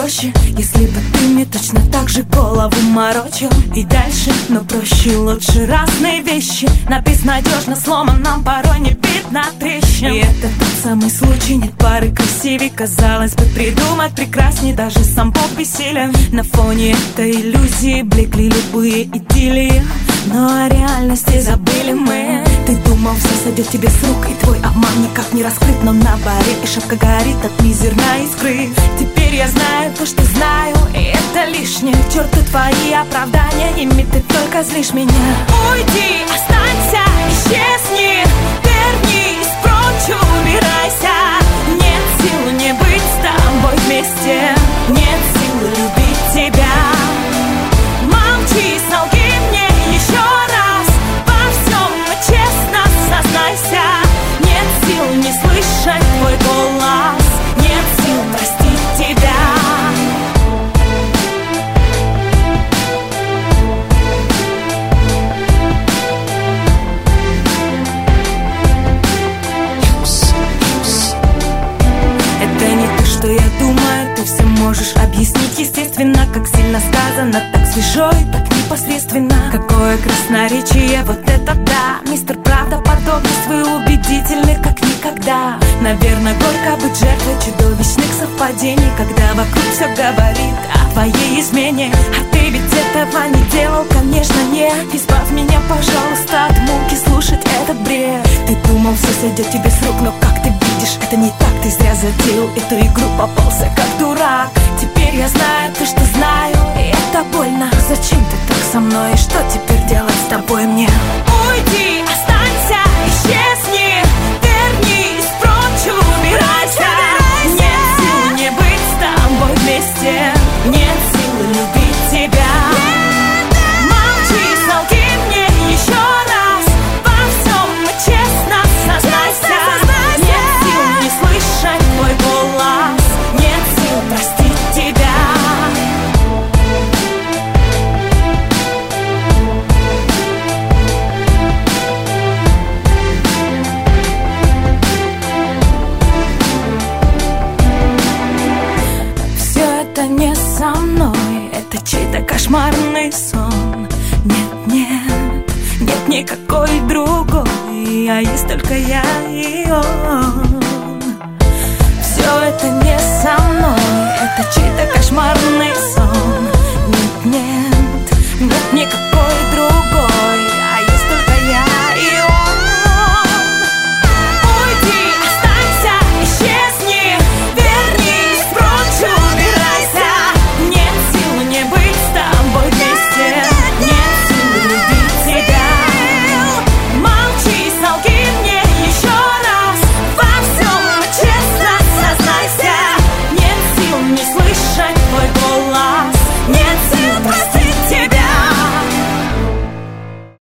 проще, если бы ты мне точно так же голову морочил. И дальше, но проще, лучше разные вещи. На безнадежно сломанном порой не видно трещин. И это тот самый случай, нет пары красивей. Казалось бы, придумать прекрасней даже сам Бог бессилен. На фоне этой иллюзии блекли любые идиллии, но о реальности забыли мы. Ты думал, все сойдет тебе с рук, и твой обман никак не раскрыт. Но на баре и шапка горит от мизерной искры. Теперь я знаю то, что знаю, и это лишнее. К черту твои оправдания, ими ты только злишь меня. Уйди, останься, исчезни, вернись прочь, убирайся. Нет сил не быть с тобой вместе, нет сил любить тебя. Молчи, солги мне еще раз, во всем честно сознайся. Нет сил не слышать твой голос, нет сил простить тебя. Это не то, что я думаю, ты все можешь объяснить естественно. Как сильно сказано, так свежо и так непосредственно. Какое красноречие, вот это да. Мистер Правдоподобность, вы убедительны как никогда. Наверное, горько быть жертвой чудовищных совпадений, когда вокруг все говорит о твоей измене. А ты ведь этого не делал, конечно, нет. Избавь меня, пожалуйста, от муки слушать этот бред. Ты думал, все сойдет тебе с рук, но как ты видишь, это не так. Ты зря затеял эту игру, попался как дурак. Теперь я знаю то, что знаю, и это больно. Зачем ты так со мной, и что теперь делать с тобой мне? Уйди, останься, исчезни, вернись прочь, убирайся. Нет сил не быть с тобой вместе, нет сил любить тебя. Молчи, солги мне еще раз, во всем честно сознайся. Нет сил не слышать твой голос, нет сил простить тебя. Все это не со мной, это чей-то кошмарный сон. Нет, нет, нет никакой другой, а есть только я и он. Все это не со